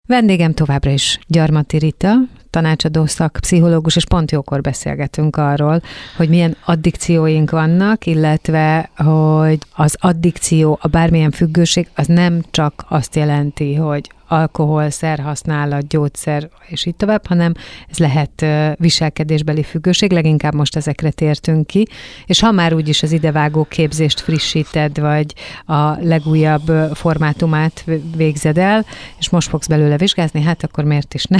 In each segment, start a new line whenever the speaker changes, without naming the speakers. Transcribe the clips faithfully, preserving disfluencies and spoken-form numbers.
Vendégem továbbra is Gyarmati Rita, tanácsadó szakpszichológus, és pont jókor beszélgetünk arról, hogy milyen addikcióink vannak, illetve, hogy az addikció, a bármilyen függőség, az nem csak azt jelenti, hogy alkohol, szerhasználat, gyógyszer, és így tovább, hanem ez lehet viselkedésbeli függőség, leginkább most ezekre tértünk ki, és ha már úgyis az idevágó képzést frissíted, vagy a legújabb formátumát végzed el, és most fogsz belőle vizsgázni, hát akkor miért is ne?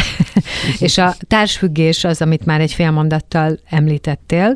És a társfüggés az, amit már egy fél mondattal említettél,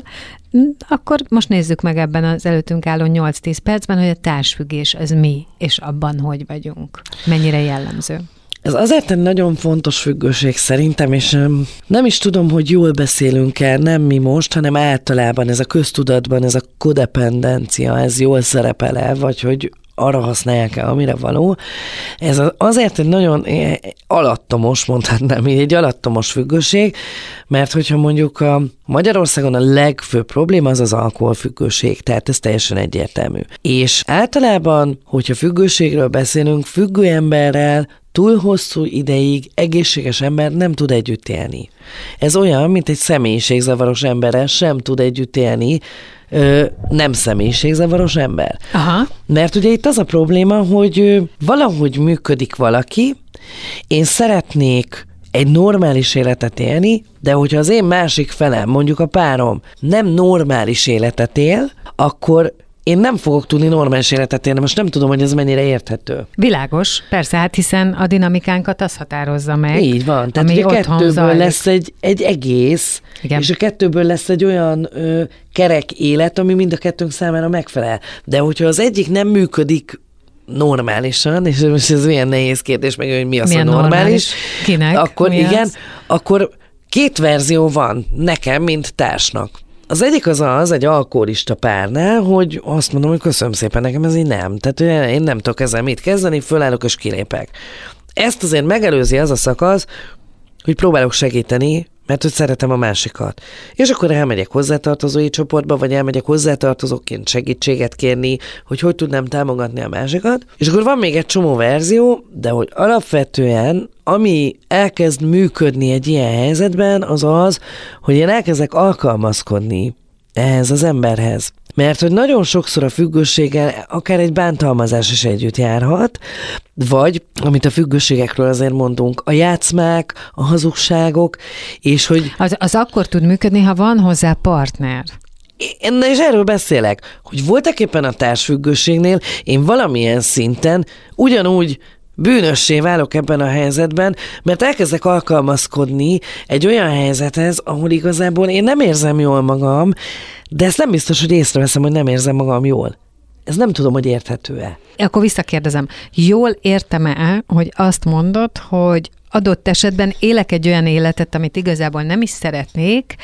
akkor most nézzük meg ebben az előttünk álló nyolc-tíz percben, hogy a társfüggés az mi, és abban hogy vagyunk. Mennyire jellemző?
Ez azért egy nagyon fontos függőség szerintem, és nem is tudom, hogy jól beszélünk el, nem mi most, hanem általában ez a köztudatban, ez a kodependencia, ez jól szerepel-e, vagy hogy arra használják el, amire való. Ez azért egy nagyon alattomos, mondhatnám így, egy alattomos függőség, mert hogyha mondjuk a Magyarországon a legfőbb probléma az az alkoholfüggőség, tehát ez teljesen egyértelmű. És általában, hogyha függőségről beszélünk, függő emberrel túl hosszú ideig egészséges ember nem tud együtt élni. Ez olyan, mint egy személyiségzavaros emberrel sem tud együtt élni, Ö, nem személyiségzavaros ember.
Aha.
Mert ugye itt az a probléma, hogy ö, valahogy működik valaki, én szeretnék egy normális életet élni, de hogyha az én másik felem, mondjuk a párom nem normális életet él, akkor én nem fogok tudni normális életet élni, most nem tudom, hogy ez mennyire érthető.
Világos, persze, hát hiszen a dinamikánkat az határozza meg.
Így van, tehát ugye kettőből zajlik. lesz egy, egy egész, igen. És a kettőből lesz egy olyan ö, kerek élet, ami mind a kettőnk számára megfelel. De hogyha az egyik nem működik normálisan, és most ez milyen nehéz kérdés, meg hogy mi az milyen a normális, normális?
Kinek?
Akkor
mi
igen,
az? Akkor
két verzió van nekem, mint társnak. Az egyik az az, egy alkoholista párnál, hogy azt mondom, hogy köszönöm szépen, nekem ez így nem. Tehát én nem tudok ezzel mit kezdeni, fölállok és kilépek. Ezt azért megelőzi az a szakasz, hogy próbálok segíteni, mert hogy szeretem a másikat. És akkor elmegyek hozzátartozói csoportba, vagy elmegyek hozzátartozóként segítséget kérni, hogy hogy tudnám támogatni a másikat. És akkor van még egy csomó verzió, de hogy alapvetően ami elkezd működni egy ilyen helyzetben, az az, hogy én elkezdek alkalmazkodni ehhez az emberhez. Mert hogy nagyon sokszor a függőséggel akár egy bántalmazás is együtt járhat, vagy, amit a függőségekről azért mondunk, a játszmák, a hazugságok, és hogy...
Az, az akkor tud működni, ha van hozzá partner.
Én, és erről beszélek, hogy voltak éppen a társfüggőségnél én valamilyen szinten ugyanúgy bűnössé válok ebben a helyzetben, mert elkezdek alkalmazkodni egy olyan helyzethez, ahol igazából én nem érzem jól magam, de ezt nem biztos, hogy észreveszem, hogy nem érzem magam jól. Ez nem tudom, hogy érthető-e.
Akkor visszakérdezem, jól értem-e, hogy azt mondod, hogy adott esetben élek egy olyan életet, amit igazából nem is szeretnék,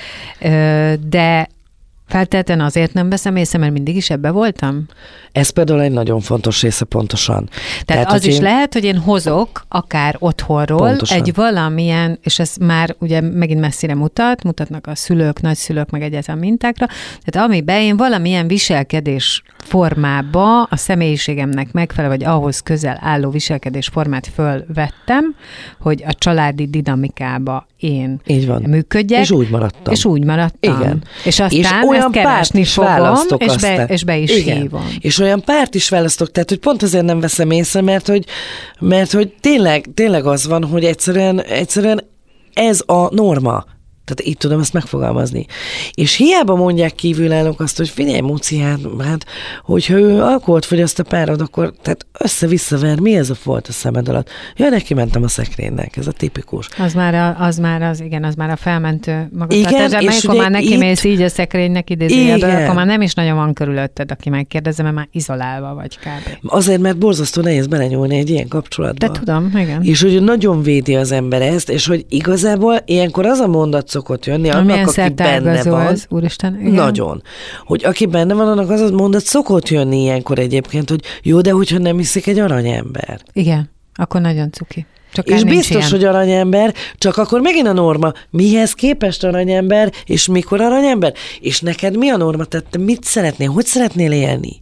de feltétlenül azért nem veszem észre, mert mindig is ebbe voltam?
Ez például egy nagyon fontos része pontosan.
Tehát, Tehát az is én... lehet, hogy én hozok akár otthonról pontosan. Egy valamilyen, és ez már ugye megint messzire mutat, mutatnak a szülők, nagyszülők, meg egyáltalán mintákra, tehát amiben én valamilyen viselkedés formába a személyiségemnek megfelelő, vagy ahhoz közel álló viselkedés formát fölvettem, hogy a családi dinamikába én
így van.
működjek.
És úgy maradtam.
És úgy maradtam.
Igen.
És aztán és ezt keresni fogom, és be, és be is igen. hívom.
És olyan párt is választok, tehát hogy pont azért nem veszem észre, mert hogy, mert hogy tényleg, tényleg az van, hogy egyszerűen, egyszerűen ez a norma. Tehát így tudom ezt megfogalmazni. És hiába mondják kívülállók azt, hogy figyelj, Muci, hát, hát hogyha ő alkoholt fogyaszt a párod, akkor tehát össze-visszaver, mi ez a folt a szemed alatt? Ja, neki mentem a szekrénynek, ez a tipikus.
Az már, a, az, már az, igen, az már a felmentő
magatartás. Igen,
és amikor már neki itt... mész így a szekrénynek idézőjelben, akkor már nem is nagyon van körülötted, aki megkérdezem, mert már izolálva vagy kb.
Azért, mert borzasztó nehéz belenyúlni egy ilyen kapcsolatba.
De tudom, igen.
És hogy nagyon védi az ember ezt, és hogy igazából ilyenkor az a mondat szokott jönni, annak, aki benne van.
Az, úristen, igen.
Nagyon. Hogy aki benne van, annak az a mondat szokott jönni ilyenkor egyébként, hogy jó, de hogyha nem hiszik egy aranyember.
Igen, akkor nagyon cuki. Csak
és biztos, ilyen. Hogy aranyember, csak akkor megint a norma. Mihez képest aranyember, és mikor aranyember? És neked mi a norma? Tehát te mit szeretnél? Hogy szeretnél élni?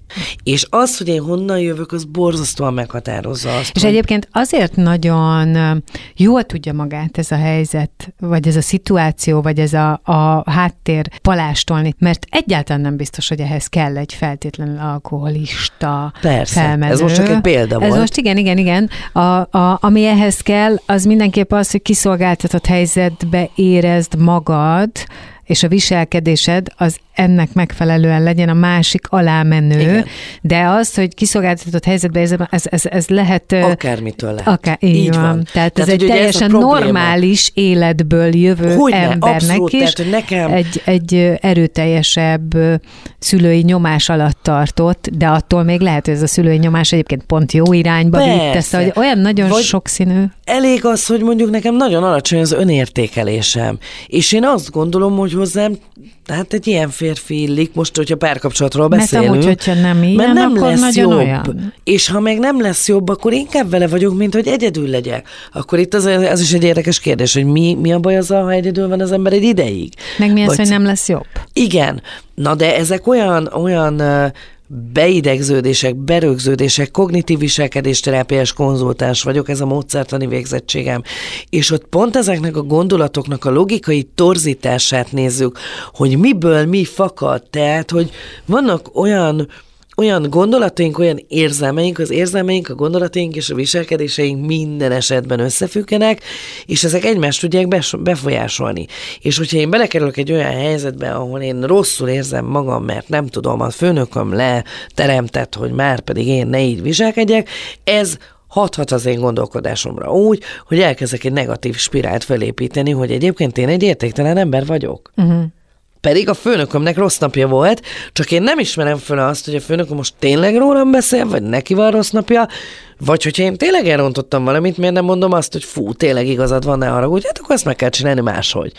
És az, hogy én honnan jövök, az borzasztóan meghatározza azt.
És
hogy...
egyébként azért nagyon jól tudja magát ez a helyzet, vagy ez a szituáció, vagy ez a, a háttér palástolni, mert egyáltalán nem biztos, hogy ehhez kell egy feltétlenül alkoholista
Persze,
felmenő.
ez most csak egy példa
ez
volt.
most igen, igen, igen. A, a, ami ehhez kell, az mindenképp az, hogy kiszolgáltatott helyzetbe érezd magad, és a viselkedésed az ennek megfelelően legyen a másik alámenő, igen. De az, hogy kiszolgáltatott helyzetben ez, ez, ez, ez lehet...
Akármitől lehet.
Akár, így, így van. van. Tehát, Tehát ez egy teljesen ez normális életből jövő Hogyne, embernek abszolút, is tehát, nekem... egy, egy erőteljesebb szülői nyomás alatt tartott, de attól még lehet, hogy ez a szülői nyomás egyébként pont jó irányba vitte, hogy olyan nagyon Vagy sokszínű.
Elég az, hogy mondjuk nekem nagyon alacsony az önértékelésem, és én azt gondolom, hogy hozzám hát egy ilyen férfi illik, most, hogyha párkapcsolatról beszélünk.
Mert amúgy, hogyha nem ilyen,
mert nem
akkor
lesz
jobb.
Olyan. És ha meg nem lesz jobb, akkor inkább vele vagyok, mint hogy egyedül legyek. Akkor itt az, az is egy érdekes kérdés, hogy mi, mi a baj azzal, ha egyedül van az ember egy ideig?
Meg mi az,
Vagy...
hogy nem lesz jobb?
Igen. Na de ezek olyan, olyan beidegződések, berögződések, kognitív viselkedésterápiás konzultáns vagyok, ez a módszertani végzettségem, és ott pont ezeknek a gondolatoknak a logikai torzítását nézzük, hogy miből mi fakad, tehát, hogy vannak olyan olyan gondolataink, olyan érzelmeink, az érzelmeink, a gondolataink és a viselkedéseink minden esetben összefüggenek, és ezek egymást tudják befolyásolni. És hogyha én belekerülök egy olyan helyzetbe, ahol én rosszul érzem magam, mert nem tudom, a főnököm leteremtett, hogy már pedig én ne így viselkedjek, ez hathat az én gondolkodásomra úgy, hogy elkezdek egy negatív spirált felépíteni, hogy egyébként én egy értéktelen ember vagyok. Uh-huh. Pedig a főnökömnek rossz napja volt, csak én nem ismerem föl azt, hogy a főnököm most tényleg rólam beszél, vagy neki van rossz napja, vagy hogyha én tényleg elrontottam valamit, miért nem mondom azt, hogy fú, tényleg igazad van, ne haragudj, hát akkor ezt meg kell csinálni máshogy.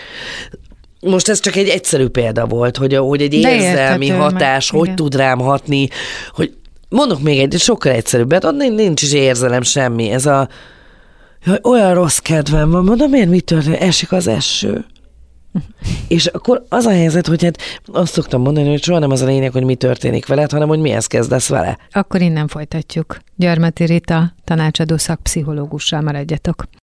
Most ez csak egy egyszerű példa volt, hogy, hogy egy érzelmi hatás, meg, hogy igen. tud rám hatni, hogy mondok még egy sokkal egyszerűbbet, ott nincs is érzelem semmi, ez a jaj, olyan rossz kedvem van, mondom, miért mi történik, esik az eső. És akkor az a helyzet, hogy hát azt szoktam mondani, hogy soha nem az a lényeg, hogy mi történik veled, hanem hogy mihez kezdesz vele.
Akkor innen folytatjuk. Gyarmati Rita, tanácsadó szakpszichológussal maradjatok.